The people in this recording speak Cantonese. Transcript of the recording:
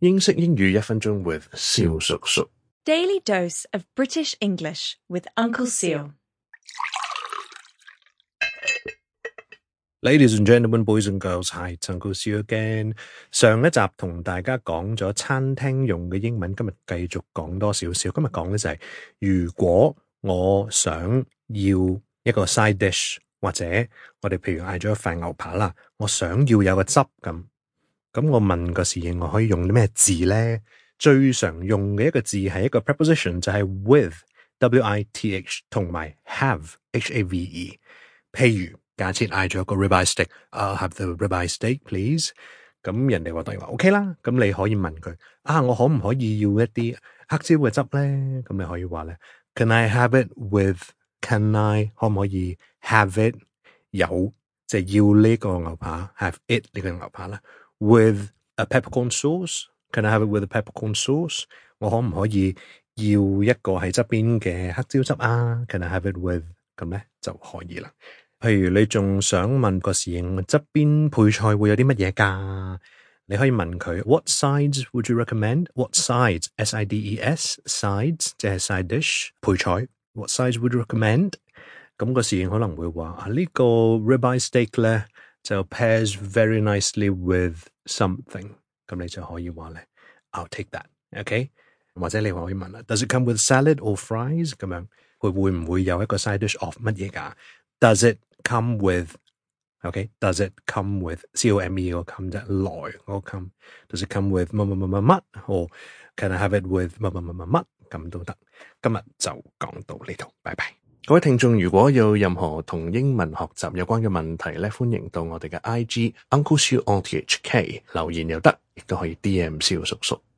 英式英語1分鐘 with 蕭叔叔。 Daily dose of British English with Uncle Seal. Ladies and gentlemen, boys and girls, hi, it's Uncle Seal again. 上一集同大家講咗餐廳用嘅英文，今日繼續講多少少。今日講嘅就係，如果我想要一個 side dish， 或者我哋譬如嗌咗一塊牛扒啦，我想要有個汁咁我問個侍應我可以用啲咩字咧？最常用嘅一個字係一個 preposition， 就係 with W-I-T-H 同埋 have H-A-V-E。譬如假設嗌咗一個 ribeye steak， I'll have the ribeye steak please。咁人哋當然話 OK 啦，咁你可以問佢我可唔可以要一啲黑椒嘅汁咧？咁你可以話咧 Can I have it with Can I 可唔可以 have it 有即係要呢個牛扒 have it 呢個牛扒啦 with a peppercorn sauce Can I have it with a peppercorn sauce 我可唔可以要一個喺側邊嘅黑椒汁啊 Can I have it with 咁咧就可以啦。譬如你仲想問個侍應側邊配菜會有啲乜嘢㗎？你可以問佢 What sides would you recommend? What sides? S-I-D-E-S sides 即係 side dish 配菜 What sides would you recommend? 咁個侍應可能會話呢個 ribeye steak 咧就 pairs very nicely with something 咁你就可以話咧 I'll take that OK 或者你可以問啦 Does it come with salad or fries? 咁樣佢會唔會有一個 side dish of 乜嘢㗎？ Does it come with OK Does it come with C-O-M-E 個 come 即係來嗰個 come Does it come with 乜乜乜乜乜 or Can I have it with 乜乜乜乜乜咁都得。今日就講到呢度，拜拜。各位聽眾，如果有任何同英文學習有關嘅問題咧，歡迎到我哋嘅 IG Uncle Siu on THK 留言又得，亦都可以 DM 蕭叔叔。